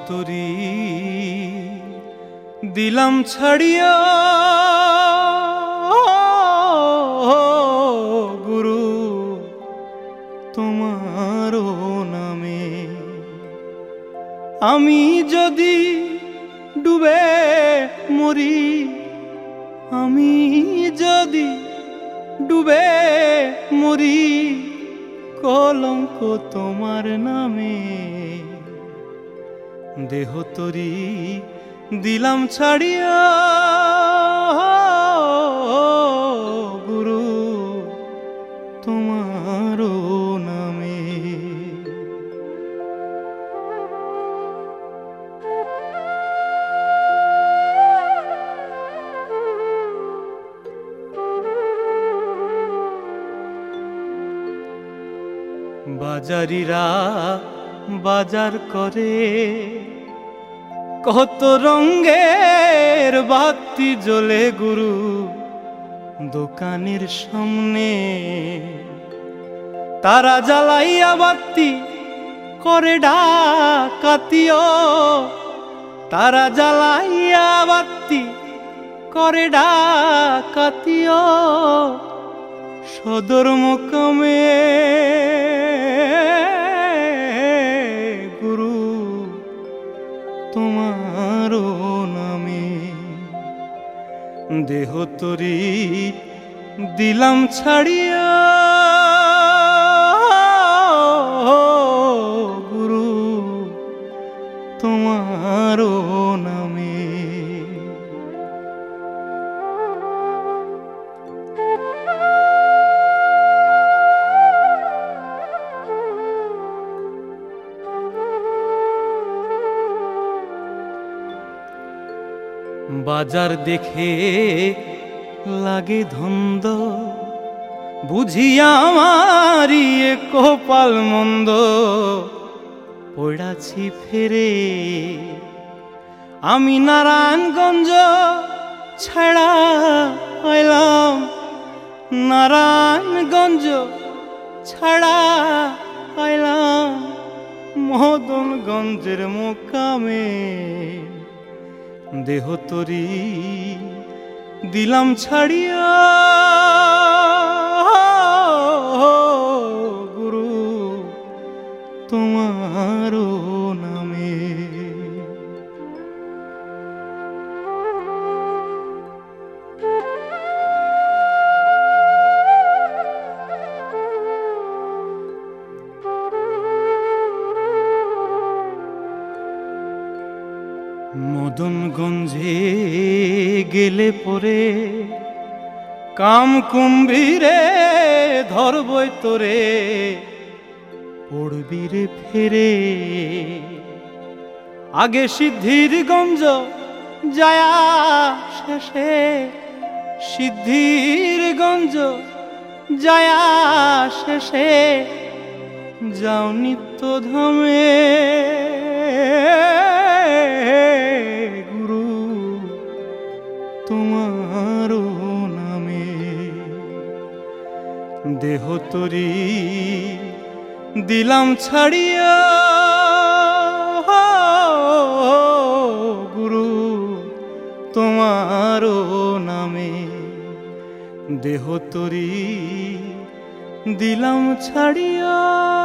তরি দিলাম ছাড়িয়া গুরু তোমার নামে। আমি যদি ডুবে মরি, আমি যদি ডুবে মরি, কলঙ্ক তোমার নামে। দেহ তরি দিলাম ছাড়িয়া গুরু তোমার নামে। বাজারিরা বাজার করে, কত রঙের বাতি জ্বলে গুরু দোকানের সামনে। তারা জ্বালাইয়া বাতি করে ডাকাতিও, তারা জ্বালাইয়া বাতি করে ডাকাতিও সদর মোকামে। গুরু তোমার নামে দেহ তরি দিলাম ছাড়িয়া গুরু তোমার নামে। বাজার দেখে লাগে ধন্দ, বুঝিয়া আমারি কপাল মন্দ। পড়াছি ফেরে আমি নারায়ণগঞ্জ ছাড়া আইলাম, নারায়ণগঞ্জ ছাড়া আইলাম মদনগঞ্জের মোকামে। দেহ তরি দিলাম ছাড়িয়া গুরু তোমার নামে। মদনগঞ্জে গেলে পরে কাম কুম্ভীরে ধরবই তোরে, পড়বি রে ফেরে। আগে সিদ্ধিরগঞ্জ যায়া শেষে, সিদ্ধিরগঞ্জ যায়া শেষে যাও নিত্য ধামে। গুরু তোমার নামে দেহ তরি দিলাম ছাড়িয়া গুরু তোমার নামে। দেহ তরি দিলাম ছাড়িয়া।